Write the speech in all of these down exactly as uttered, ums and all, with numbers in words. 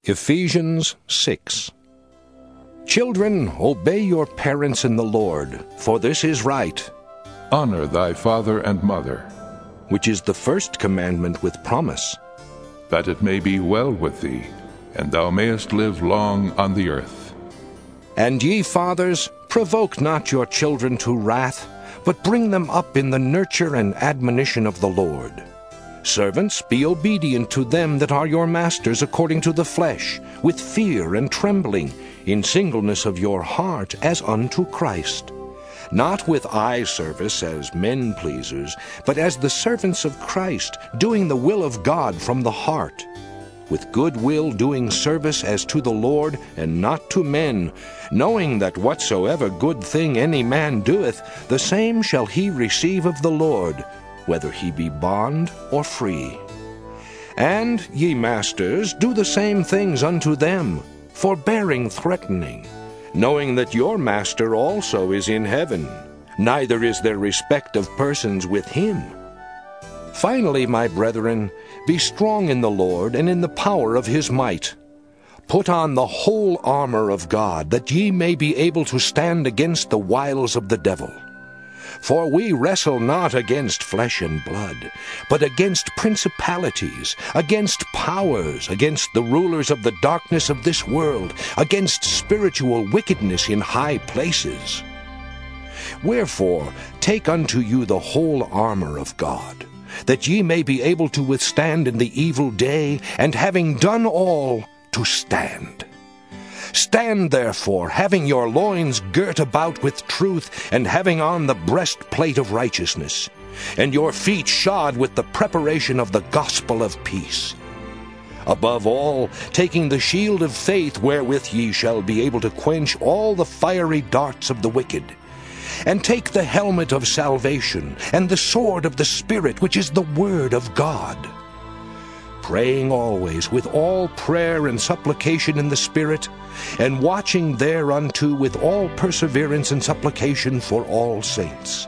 Ephesians six. Children, obey your parents in the Lord, for this is right. Honor thy father and mother, Which is the first commandment with promise, that it may be well with thee, and thou mayest live long on the earth. And ye fathers, provoke not your children to wrath, but bring them up in the nurture and admonition of the Lord. Servants, be obedient to them that are your masters according to the flesh, with fear and trembling, in singleness of your heart, as unto Christ. Not with eye service as men-pleasers, but as the servants of Christ, doing the will of God from the heart, with good will doing service as to the Lord, and not to men, knowing that whatsoever good thing any man doeth, the same shall he receive of the Lord, whether he be bond or free. And ye masters, do the same things unto them, forbearing threatening, knowing that your master also is in heaven, neither is there respect of persons with him. Finally, my brethren, be strong in the Lord and in the power of his might. Put on the whole armor of God, that ye may be able to stand against the wiles of the devil. For we wrestle not against flesh and blood, but against principalities, against powers, against the rulers of the darkness of this world, against spiritual wickedness in high places. Wherefore, take unto you the whole armor of God, that ye may be able to withstand in the evil day, and having done all, to stand. Stand therefore, having your loins girt about with truth, and having on the breastplate of righteousness, and your feet shod with the preparation of the gospel of peace. Above all, taking the shield of faith, wherewith ye shall be able to quench all the fiery darts of the wicked. And take the helmet of salvation, and the sword of the Spirit, which is the word of God. Praying always with all prayer and supplication in the Spirit, and watching thereunto with all perseverance and supplication for all saints.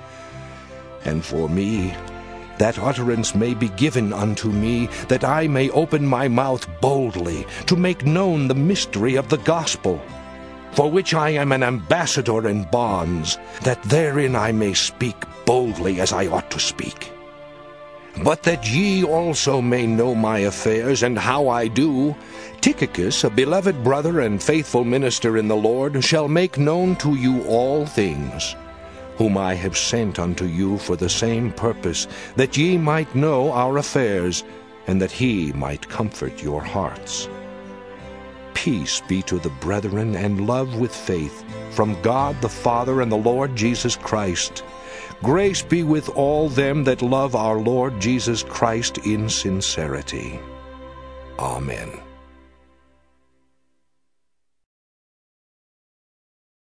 And for me, that utterance may be given unto me, that I may open my mouth boldly, to make known the mystery of the gospel, for which I am an ambassador in bonds, that therein I may speak boldly as I ought to speak. But that ye also may know my affairs, and how I do, Tychicus, a beloved brother and faithful minister in the Lord, shall make known to you all things, whom I have sent unto you for the same purpose, that ye might know our affairs, and that he might comfort your hearts. Peace be to the brethren, and love with faith, from God the Father and the Lord Jesus Christ. Grace be with all them that love our Lord Jesus Christ in sincerity. Amen.